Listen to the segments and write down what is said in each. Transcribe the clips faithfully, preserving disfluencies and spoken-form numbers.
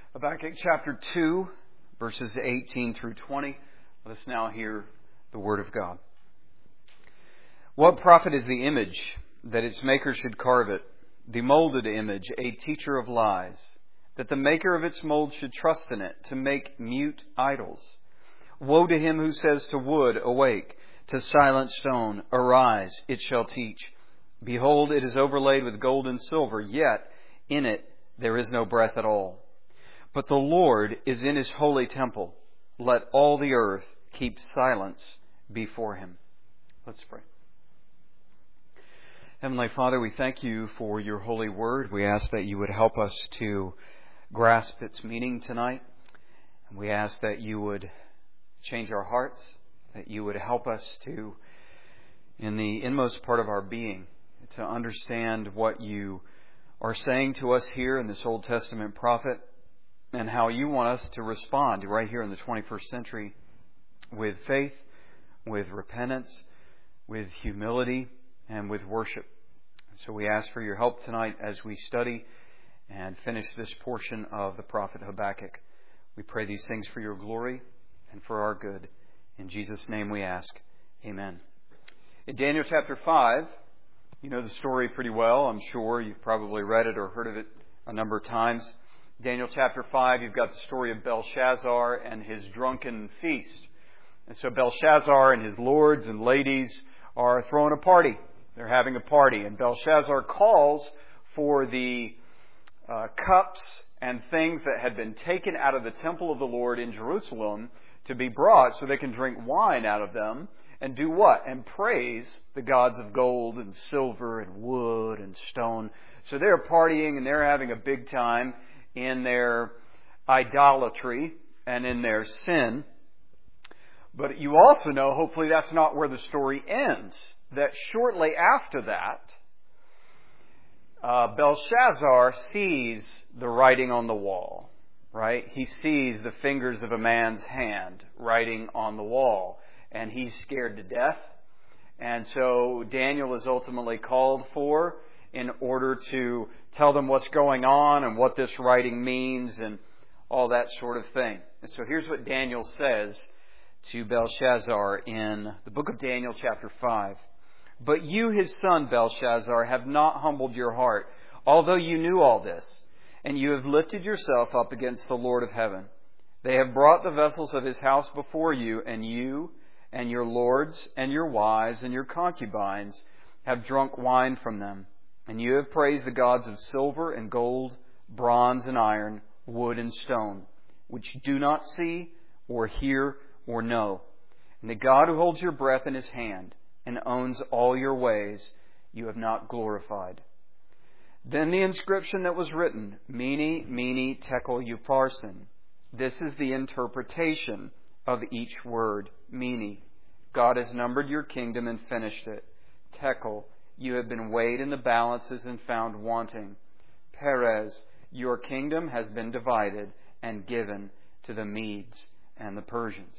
Habakkuk chapter two, verses eighteen through twenty. Let us now hear the Word of God. What profit is the image, that its maker should carve it, the molded image, a teacher of lies, that the maker of its mold should trust in it, to make mute idols? Woe to him who says to wood, awake, to silent stone, arise, it shall teach. Behold, it is overlaid with gold and silver, yet in it there is no breath at all. But the Lord is in his holy temple. Let all the earth keep silence before him. Let's pray. Heavenly Father, we thank you for your holy word. We ask that you would help us to grasp its meaning tonight. And we ask that you would change our hearts, that you would help us to, in the inmost part of our being, to understand what you are saying to us here in this Old Testament prophet, and how you want us to respond right here in the twenty-first century with faith, with repentance, with humility, and with worship. So we ask for your help tonight as we study and finish this portion of the prophet Habakkuk. We pray these things for your glory and for our good. In Jesus' name we ask. Amen. In Daniel chapter five, you know the story pretty well. I'm sure you've probably read it or heard of it a number of times. Daniel chapter five, you've got the story of Belshazzar and his drunken feast. And so Belshazzar and his lords and ladies are throwing a party. They're having a party. And Belshazzar calls for the uh, cups and things that had been taken out of the temple of the Lord in Jerusalem to be brought so they can drink wine out of them and do what? And praise the gods of gold and silver and wood and stone. So they're partying and they're having a big time in their idolatry and in their sin. But you also know, hopefully that's not where the story ends, that shortly after that, uh, Belshazzar sees the writing on the wall, right? He sees the fingers of a man's hand writing on the wall, and he's scared to death. And so Daniel is ultimately called for in order to tell them what's going on and what this writing means and all that sort of thing. And so here's what Daniel says to Belshazzar in the book of Daniel chapter five. But you, his son Belshazzar, have not humbled your heart, although you knew all this, and you have lifted yourself up against the Lord of heaven. They have brought the vessels of his house before you, and you and your lords and your wives and your concubines have drunk wine from them. And you have praised the gods of silver and gold, bronze and iron, wood and stone, which do not see or hear or know. And the God who holds your breath in his hand and owns all your ways, you have not glorified. Then the inscription that was written, Mene, Mene, Tekel, Upharsin. This is the interpretation of each word, Mene. God has numbered your kingdom and finished it. Tekel, you have been weighed in the balances and found wanting. Peres, your kingdom has been divided and given to the Medes and the Persians.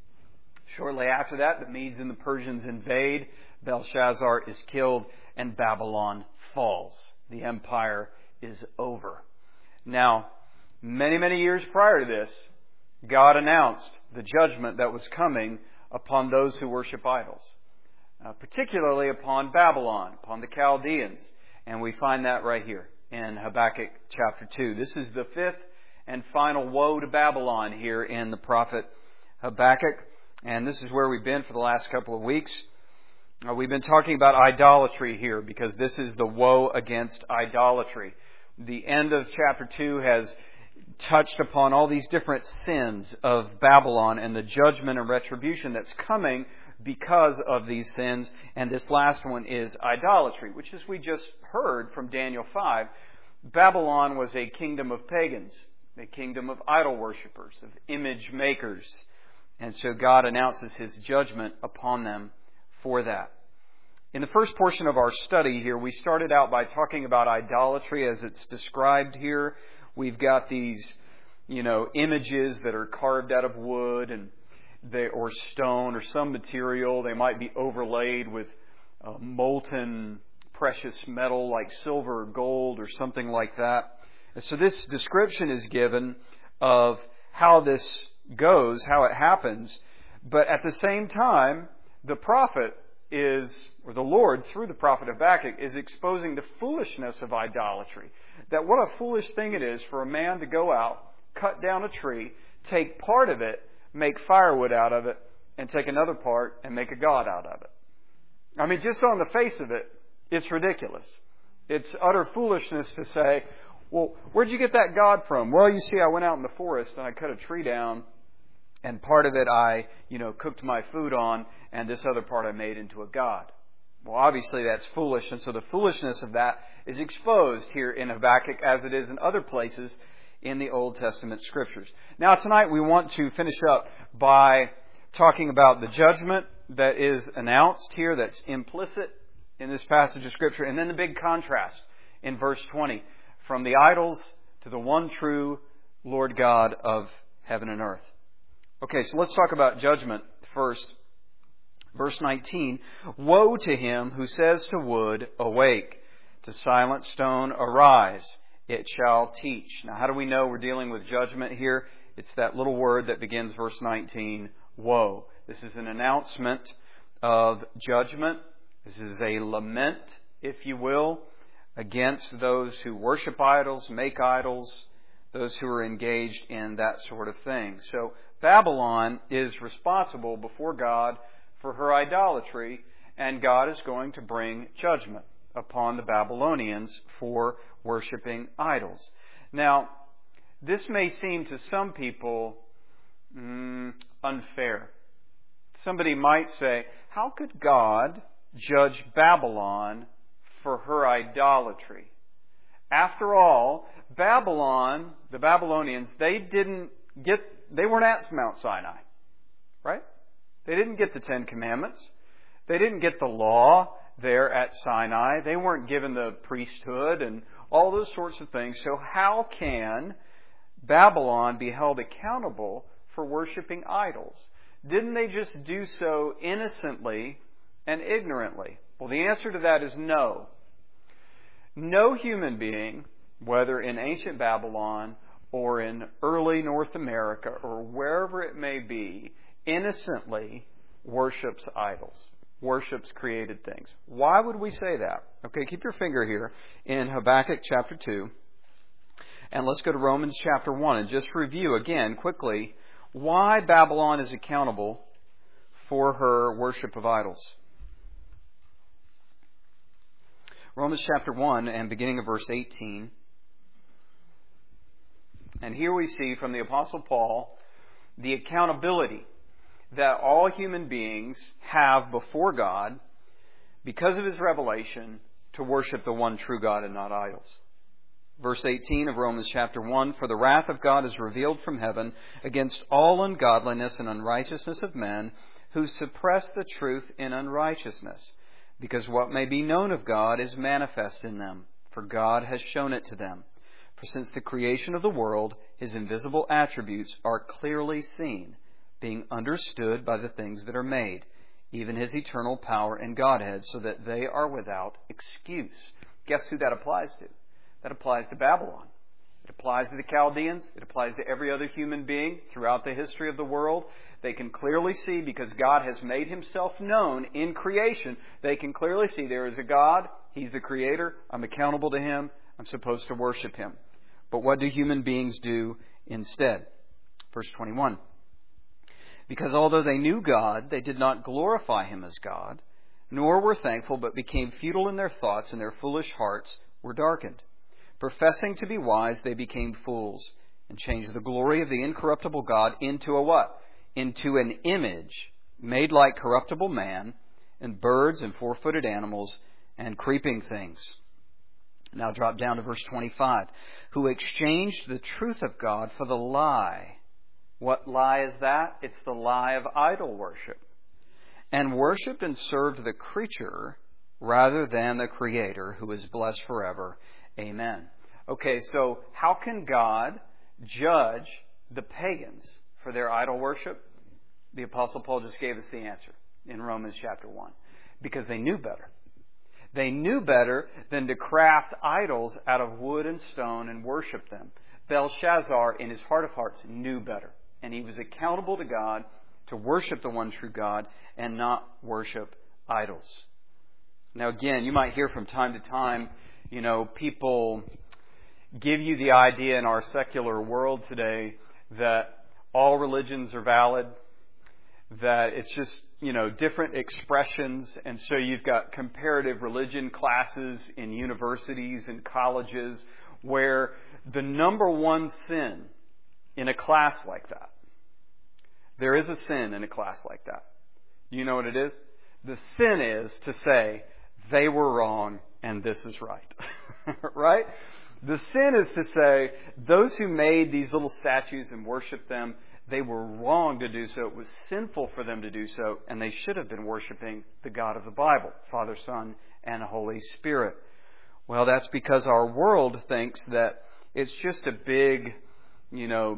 Shortly after that, the Medes and the Persians invade. Belshazzar is killed and Babylon falls. The empire is over. Now, many, many years prior to this, God announced the judgment that was coming upon those who worship idols. Uh, particularly upon Babylon, upon the Chaldeans. And we find that right here in Habakkuk chapter two. This is the fifth and final woe to Babylon here in the prophet Habakkuk. And this is where we've been for the last couple of weeks. Uh, we've been talking about idolatry here because this is the woe against idolatry. The end of chapter two has touched upon all these different sins of Babylon and the judgment and retribution that's coming because of these sins. And this last one is idolatry, which, as we just heard from Daniel five, Babylon was a kingdom of pagans, a kingdom of idol worshippers, of image makers. And so God announces his judgment upon them for that. In the first portion of our study here, we started out by talking about idolatry as it's described here. We've got these, you know, images that are carved out of wood and They, or stone or some material. They might be overlaid with uh, molten precious metal like silver or gold or something like that. And so this description is given of how this goes, how it happens. But at the same time, the prophet is, or the Lord, through the prophet Habakkuk, is exposing the foolishness of idolatry. That what a foolish thing it is for a man to go out, cut down a tree, take part of it, make firewood out of it, and take another part and make a god out of it. I mean, just on the face of it, it's ridiculous. It's utter foolishness to say, well, where'd you get that god from? Well, you see, I went out in the forest and I cut a tree down, and part of it I, you know, cooked my food on, and this other part I made into a god. Well, obviously that's foolish, and so the foolishness of that is exposed here in Habakkuk as it is in other places in the Old Testament Scriptures. Now, tonight we want to finish up by talking about the judgment that is announced here, that's implicit in this passage of Scripture, and then the big contrast in verse twenty, from the idols to the one true Lord God of heaven and earth. Okay, so let's talk about judgment first. Verse nineteen, woe to him who says to wood, awake, to silent stone, arise, it shall teach. Now, how do we know we're dealing with judgment here? It's that little word that begins verse nineteen, woe. This is an announcement of judgment. This is a lament, if you will, against those who worship idols, make idols, those who are engaged in that sort of thing. So Babylon is responsible before God for her idolatry, and God is going to bring judgment upon the Babylonians for worshiping idols. Now, this may seem to some people mm, unfair. Somebody might say, how could God judge Babylon for her idolatry? After all, Babylon, the Babylonians, they didn't get, they weren't at Mount Sinai, right? They didn't get the Ten Commandments. They didn't get the law there at Sinai. They weren't given the priesthood and all those sorts of things. So how can Babylon be held accountable for worshiping idols? Didn't they just do so innocently and ignorantly? Well, the answer to that is no. No human being, whether in ancient Babylon or in early North America or wherever it may be, innocently worships idols, worships created things. Why would we say that? Okay, keep your finger here in Habakkuk chapter two. And let's go to Romans chapter one and just review again quickly why Babylon is accountable for her worship of idols. Romans chapter one and beginning of verse eighteen. And here we see from the Apostle Paul the accountability that all human beings have before God because of His revelation to worship the one true God and not idols. Verse eighteen of Romans chapter one, for the wrath of God is revealed from heaven against all ungodliness and unrighteousness of men who suppress the truth in unrighteousness, because what may be known of God is manifest in them, for God has shown it to them. For since the creation of the world, His invisible attributes are clearly seen, being understood by the things that are made, even His eternal power and Godhead, so that they are without excuse. Guess who that applies to? That applies to Babylon. It applies to the Chaldeans. It applies to every other human being throughout the history of the world. They can clearly see, because God has made Himself known in creation, they can clearly see there is a God. He's the Creator. I'm accountable to Him. I'm supposed to worship Him. But what do human beings do instead? Verse twenty-one. Because although they knew God, they did not glorify Him as God, nor were thankful, but became futile in their thoughts, and their foolish hearts were darkened. Professing to be wise, they became fools, and changed the glory of the incorruptible God into a what? Into an image made like corruptible man, and birds and four-footed animals, and creeping things. Now drop down to verse twenty-five. Who exchanged the truth of God for the lie. What lie is that? It's the lie of idol worship. And worshipped and served the creature rather than the Creator, who is blessed forever. Amen. Okay, so how can God judge the pagans for their idol worship? The Apostle Paul just gave us the answer in Romans chapter one. Because they knew better. They knew better than to craft idols out of wood and stone and worship them. Belshazzar, in his heart of hearts, knew better. And he was accountable to God to worship the one true God and not worship idols. Now again, you might hear from time to time, you know, people give you the idea in our secular world today that all religions are valid, that it's just, you know, different expressions, and so you've got comparative religion classes in universities and colleges where the number one sin in a class like that, there is a sin in a class like that. You know what it is? The sin is to say, they were wrong and this is right. Right? The sin is to say, those who made these little statues and worshiped them, they were wrong to do so. It was sinful for them to do so, and they should have been worshiping the God of the Bible, Father, Son, and Holy Spirit. Well, that's because our world thinks that it's just a big, you know,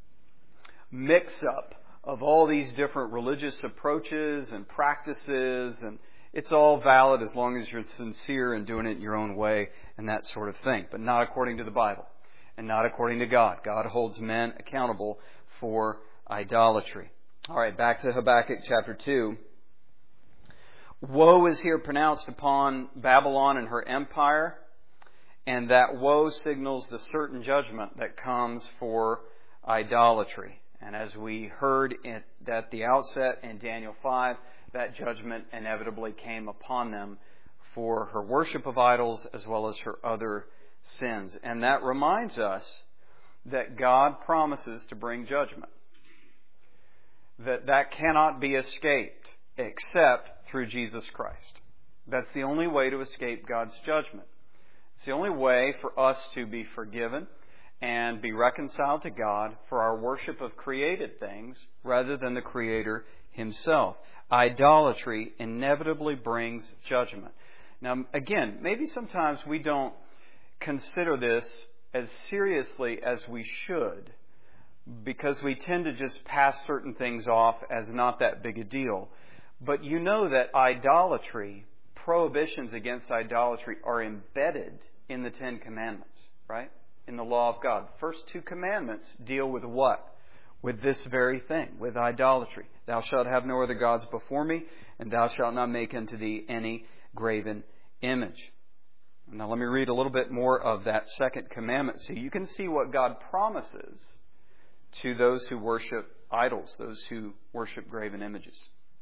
mix-up of all these different religious approaches and practices, and it's all valid as long as you're sincere and doing it your own way and that sort of thing, but not according to the Bible and not according to God. God holds men accountable for idolatry. All right, back to Habakkuk chapter two. Woe is here pronounced upon Babylon and her empire, and that woe signals the certain judgment that comes for idolatry. And as we heard at the outset in Daniel five, that judgment inevitably came upon them for her worship of idols as well as her other sins. And that reminds us that God promises to bring judgment. That that cannot be escaped except through Jesus Christ. That's the only way to escape God's judgment. It's the only way for us to be forgiven and be reconciled to God for our worship of created things rather than the Creator Himself. Idolatry inevitably brings judgment. Now, again, maybe sometimes we don't consider this as seriously as we should because we tend to just pass certain things off as not that big a deal. But you know that idolatry, prohibitions against idolatry are embedded in the Ten Commandments, right? In the law of God. The first two commandments deal with what? With this very thing, with idolatry. Thou shalt have no other gods before me, and thou shalt not make unto thee any graven image. Now let me read a little bit more of that second commandment so you can see what God promises to those who worship idols, those who worship graven images.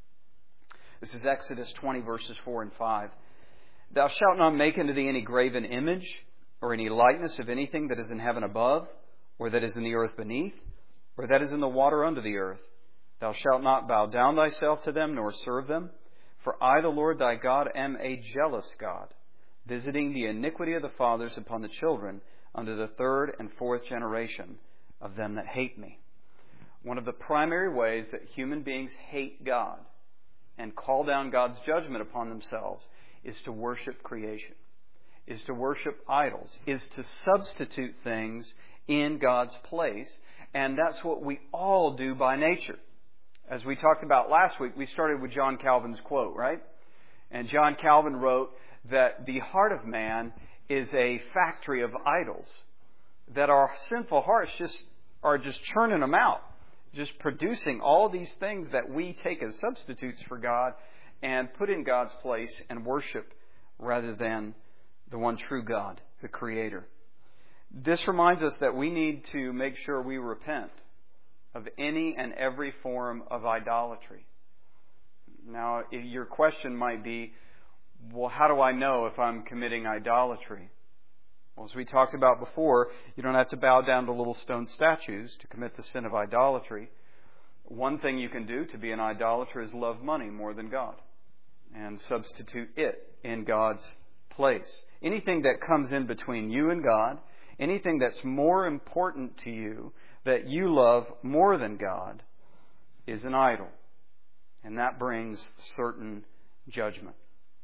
This is Exodus twenty, verses four and five. Thou shalt not make unto thee any graven image, or any likeness of anything that is in heaven above, or that is in the earth beneath, or that is in the water under the earth. Thou shalt not bow down thyself to them, nor serve them. For I, the Lord thy God, am a jealous God, visiting the iniquity of the fathers upon the children, unto the third and fourth generation of them that hate me. One of the primary ways that human beings hate God and call down God's judgment upon themselves is to worship creation, is to worship idols, is to substitute things in God's place. And that's what we all do by nature. As we talked about last week, we started with John Calvin's quote, right? And John Calvin wrote that the heart of man is a factory of idols, that our sinful hearts just are just churning them out, just producing all these things that we take as substitutes for God and put in God's place and worship rather than the one true God, the Creator. This reminds us that we need to make sure we repent of any and every form of idolatry. Now, your question might be, well, how do I know if I'm committing idolatry? Well, as we talked about before, you don't have to bow down to little stone statues to commit the sin of idolatry. One thing you can do to be an idolater is love money more than God and substitute it in God's place. Anything that comes in between you and God, anything that's more important to you, that you love more than God, is an idol. And that brings certain judgment.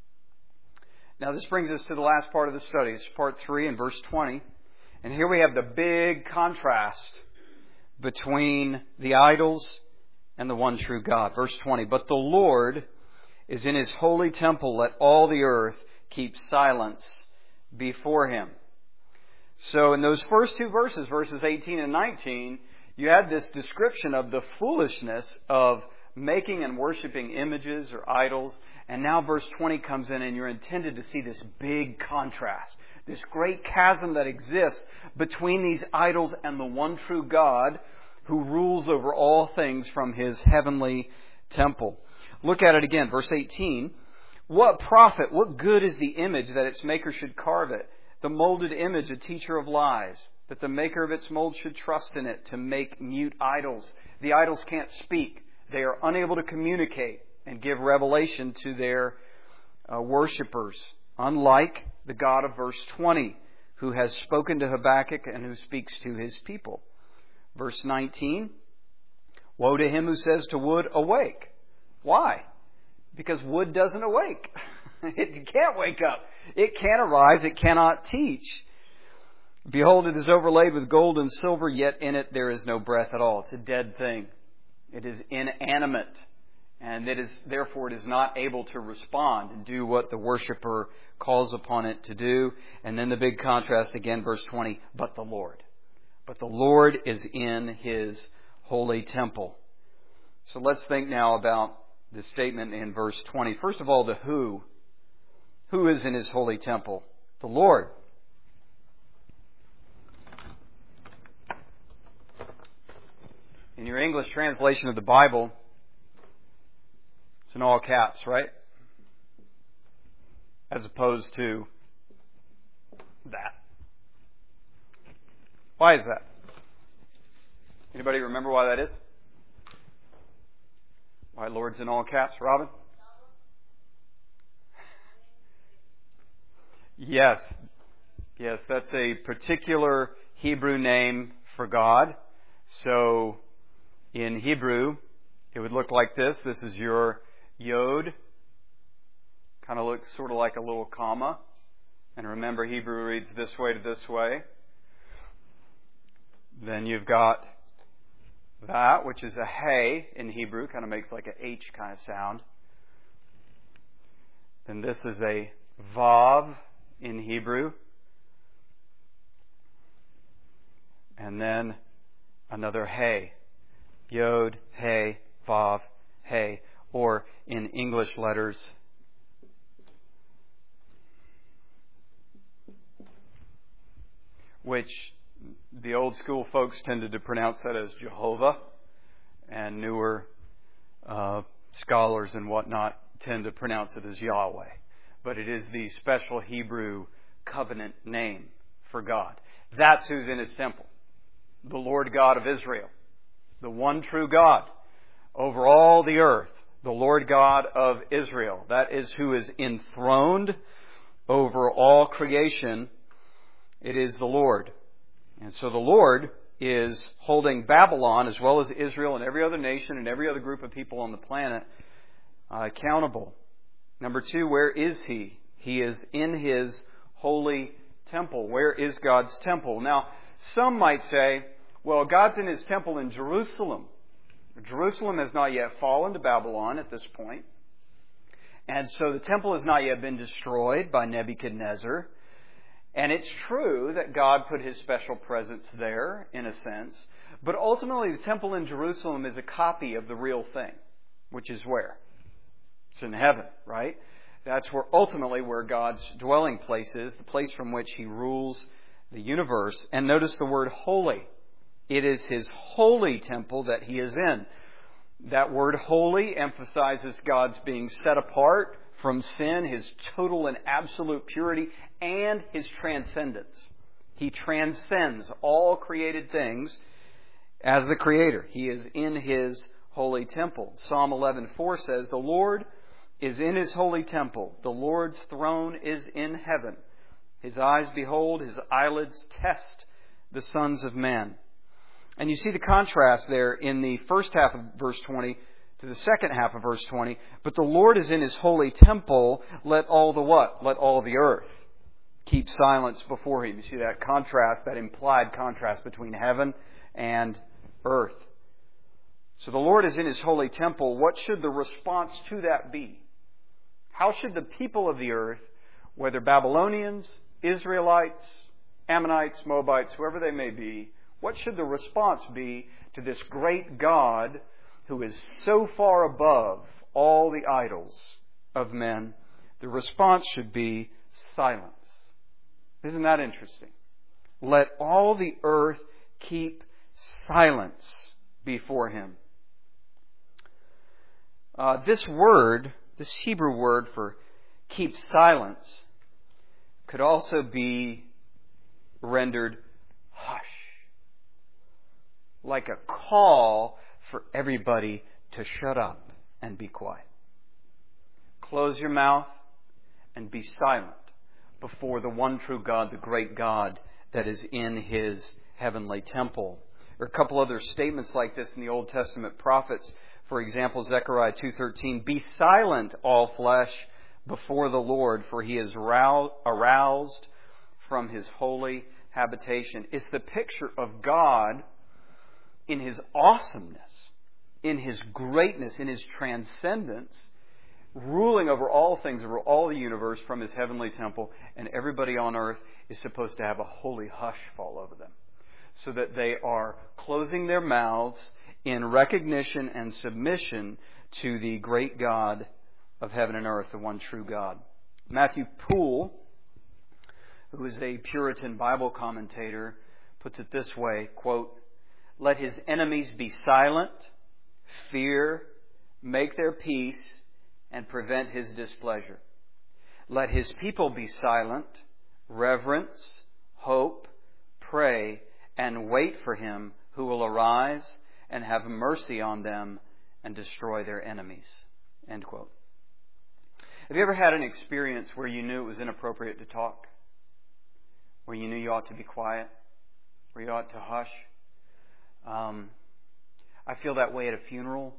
Now this brings us to the last part of the study. It's part three and verse twenty. And here we have the big contrast between the idols and the one true God. Verse twenty. But the Lord is in His holy temple. Let all the earth keep silence before Him. So in those first two verses, verses eighteen and nineteen, you had this description of the foolishness of making and worshiping images or idols. And now verse twenty comes in and you're intended to see this big contrast, this great chasm that exists between these idols and the one true God who rules over all things from His heavenly temple. Look at it again, verse eighteen. What profit, what good is the image that its maker should carve it? The molded image, a teacher of lies, that the maker of its mold should trust in it to make mute idols. The idols can't speak. They are unable to communicate and give revelation to their uh, worshippers, unlike the God of verse twenty, who has spoken to Habakkuk and who speaks to His people. Verse nineteen, woe to him who says to wood, awake. Why? Because wood doesn't awake. It can't wake up. It can't arise. It cannot teach. Behold, it is overlaid with gold and silver, yet in it there is no breath at all. It's a dead thing. It is inanimate. And it is, therefore, it is not able to respond and do what the worshiper calls upon it to do. And then the big contrast again, verse twenty, but the Lord. But the Lord is in His holy temple. So let's think now about the statement in verse twenty. First of all, the who. Who is in His holy temple? The Lord. In your English translation of the Bible, it's in all caps, right? As opposed to that. Why is that? Anybody remember why that is? Why Lord's in all caps? Robin? Yes. Yes, that's a particular Hebrew name for God. So, in Hebrew, it would look like this. This is your Yod. Kind of looks sort of like a little comma. And remember, Hebrew reads this way to this way. Then you've got that, which is a hey in Hebrew. Kind of makes like an H kind of sound. Then this is a vav in Hebrew. And then another hey. Yod, hey, vav, hey. Or in English letters, which the old school folks tended to pronounce that as Jehovah, and newer uh, scholars and whatnot tend to pronounce it as Yahweh. But it is the special Hebrew covenant name for God. That's who's in His temple. The Lord God of Israel. The one true God over all the earth. The Lord God of Israel. That is who is enthroned over all creation. It is the Lord. And so the Lord is holding Babylon as well as Israel and every other nation and every other group of people on the planet uh, accountable. Number two, where is He? He is in His holy temple. Where is God's temple? Now, some might say, well, God's in His temple in Jerusalem. Jerusalem has not yet fallen to Babylon at this point. And so the temple has not yet been destroyed by Nebuchadnezzar. And it's true that God put His special presence there, in a sense. But ultimately, the temple in Jerusalem is a copy of the real thing, which is where? It's in heaven, right? That's where ultimately where God's dwelling place is, the place from which He rules the universe. And notice the word holy. It is His holy temple that He is in. That word holy emphasizes God's being set apart from sin, His total and absolute purity, and His transcendence. He transcends all created things as the Creator. He is in His holy temple. Psalm eleven four says, the Lord is in His holy temple. The Lord's throne is in heaven. His eyes behold, His eyelids test the sons of men. And you see the contrast there in the first half of verse twenty to the second half of verse twenty. But the Lord is in His holy temple. Let all the what? Let all the earth keep silence before Him. You see that contrast, that implied contrast between heaven and earth. So the Lord is in His holy temple. What should the response to that be? How should the people of the earth, whether Babylonians, Israelites, Ammonites, Moabites, whoever they may be, what should the response be to this great God who is so far above all the idols of men? The response should be silence. Isn't that interesting? Let all the earth keep silence before Him. Uh, this word, this Hebrew word for keep silence, could also be rendered hush. Like a call for everybody to shut up and be quiet. Close your mouth and be silent before the one true God, the great God that is in His heavenly temple. There are a couple other statements like this in the Old Testament prophets. For example, Zechariah two thirteen, "Be silent, all flesh, before the Lord, for He is aroused from His holy habitation." It's the picture of God in His awesomeness, in His greatness, in His transcendence, ruling over all things, over all the universe from His heavenly temple, and everybody on earth is supposed to have a holy hush fall over them, so that they are closing their mouths in recognition and submission to the great God of heaven and earth, the one true God. Matthew Poole, who is a Puritan Bible commentator, puts it this way, quote, "Let His enemies be silent, fear, make their peace, and prevent His displeasure. Let His people be silent, reverence, hope, pray, and wait for Him who will arise and have mercy on them and destroy their enemies." End quote. Have you ever had an experience where you knew it was inappropriate to talk? Where you knew you ought to be quiet? Where you ought to hush? Um, I feel that way at a funeral.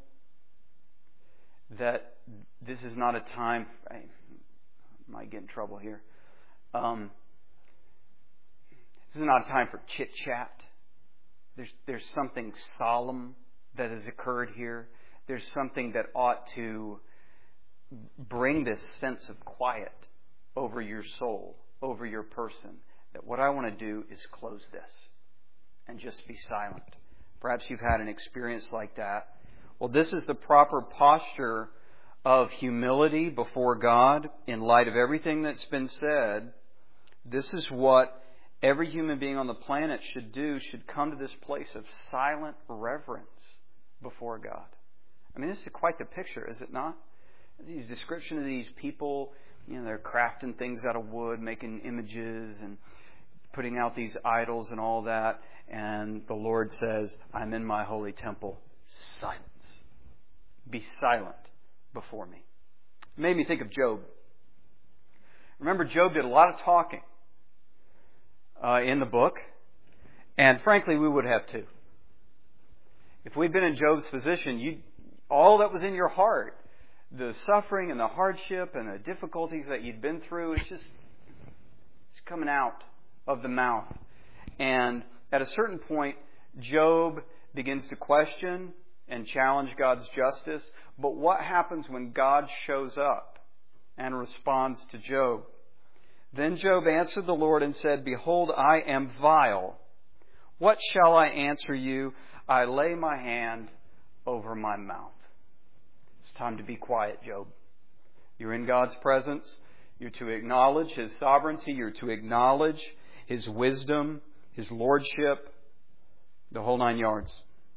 That this is not a time... I might get in trouble here. Um, this is not a time for chit-chat. There's, there's something solemn that has occurred here. There's something that ought to bring this sense of quiet over your soul, over your person. That what I want to do is close this and just be silent. Perhaps you've had an experience like that. Well, this is the proper posture of humility before God in light of everything that's been said. This is what every human being on the planet should do, should come to this place of silent reverence before God. I mean, this is quite the picture, is it not? These description of these people, you know, they're crafting things out of wood, making images and putting out these idols and all that. And the Lord says, "I'm in my holy temple. Silence. Be silent before me." It made me think of Job. Remember, Job did a lot of talking uh, in the book. And frankly, we would have too. If we'd been in Job's position, you all that was in your heart, the suffering and the hardship and the difficulties that you'd been through, it's just it's coming out of the mouth. And at a certain point, Job begins to question and challenge God's justice. But what happens when God shows up and responds to Job? "Then Job answered the Lord and said, Behold, I am vile. What shall I answer you? I lay my hand over my mouth." It's time to be quiet, Job. You're in God's presence. You're to acknowledge His sovereignty. You're to acknowledge His wisdom, His lordship, the whole nine yards.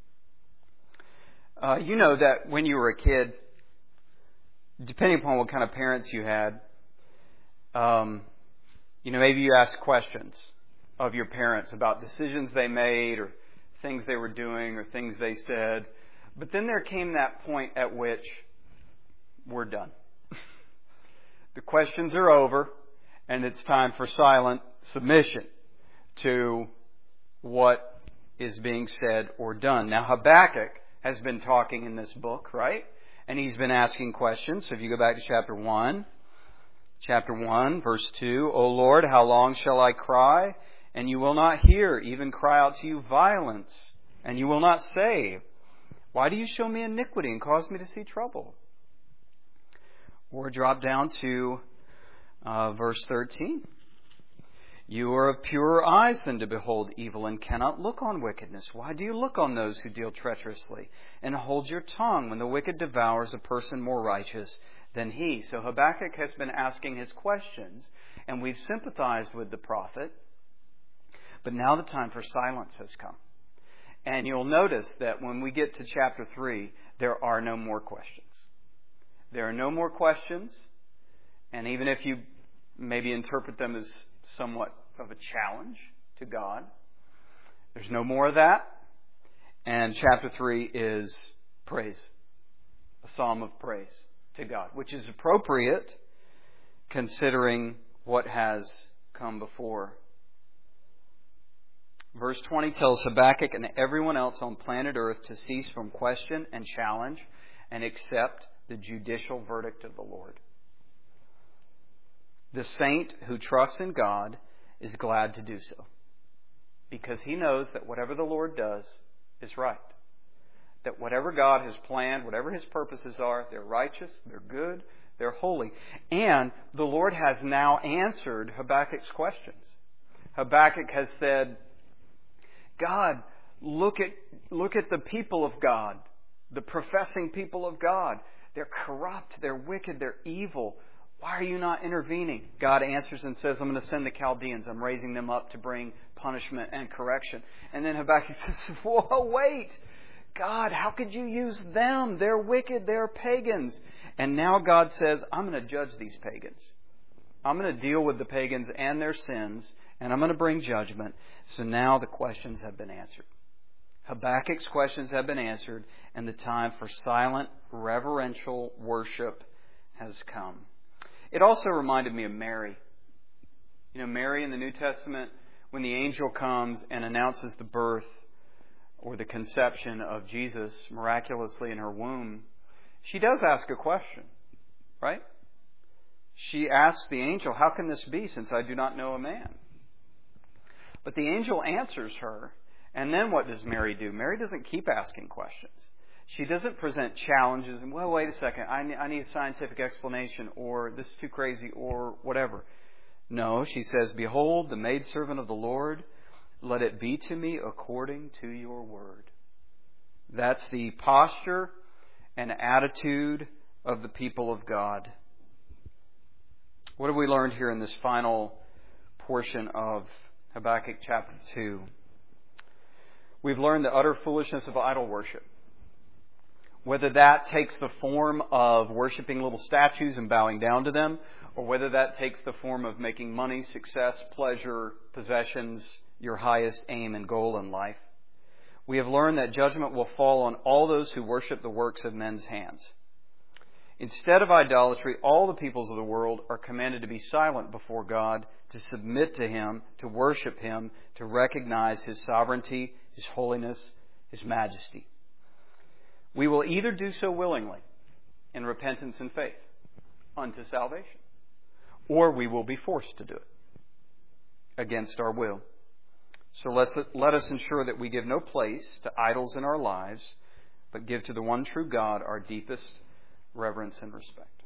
Uh, you know that when you were a kid, depending upon what kind of parents you had, um, you know, maybe you asked questions of your parents about decisions they made or things they were doing or things they said. But then there came that point at which we're done. The questions are over, and it's time for silent submission to what is being said or done. Now, Habakkuk has been talking in this book, right? And he's been asking questions. So if you go back to chapter one, chapter one, verse two, "O Lord, how long shall I cry, and you will not hear, even cry out to you violence, and you will not save? Why do you show me iniquity and cause me to see trouble?" Or drop down to uh, verse thirteen. You are of purer eyes than to behold evil and cannot look on wickedness. Why do you look on those who deal treacherously and hold your tongue when the wicked devours a person more righteous than he? So Habakkuk has been asking his questions, and we've sympathized with the prophet. But now the time for silence has come. And you'll notice that when we get to chapter three, there are no more questions. There are no more questions. And even if you maybe interpret them as somewhat of a challenge to God, there's no more of that. And chapter three is praise. A psalm of praise to God, which is appropriate considering what has come before. Verse twenty tells Habakkuk and everyone else on planet Earth to cease from question and challenge and accept the judicial verdict of the Lord. The saint who trusts in God is glad to do so, because he knows that whatever the Lord does is right. That whatever God has planned, whatever His purposes are, they're righteous, they're good, they're holy. And the Lord has now answered Habakkuk's questions. Habakkuk has said, God, look at, look at the people of God, the professing people of God. They're corrupt, they're wicked, they're evil. Why are you not intervening? God answers and says, I'm going to send the Chaldeans. I'm raising them up to bring punishment and correction. And then Habakkuk says, whoa, wait. God, how could you use them? They're wicked. They're pagans. And now God says, I'm going to judge these pagans. I'm going to deal with the pagans and their sins, and I'm going to bring judgment. So now the questions have been answered. Habakkuk's questions have been answered, and the time for silent, reverential worship has come. It also reminded me of Mary. You know, Mary in the New Testament, when the angel comes and announces the birth or the conception of Jesus miraculously in her womb, she does ask a question, right? She asks the angel, how can this be since I do not know a man? But the angel answers her, and then what does Mary do? Mary doesn't keep asking questions. She doesn't present challenges and, well, wait a second, I need, I need a scientific explanation, or this is too crazy, or whatever. No, she says, behold, the maidservant of the Lord, let it be to me according to your word. That's the posture and attitude of the people of God. What have we learned here in this final portion of Habakkuk chapter two? We've learned the utter foolishness of idol worship. Whether that takes the form of worshiping little statues and bowing down to them, or whether that takes the form of making money, success, pleasure, possessions your highest aim and goal in life. We have learned that judgment will fall on all those who worship the works of men's hands. Instead of idolatry, all the peoples of the world are commanded to be silent before God, to submit to Him, to worship Him, to recognize His sovereignty, His holiness, His majesty. We will either do so willingly, in repentance and faith, unto salvation, or we will be forced to do it against our will. So let's, let us ensure that we give no place to idols in our lives, but give to the one true God our deepest reverence and respect.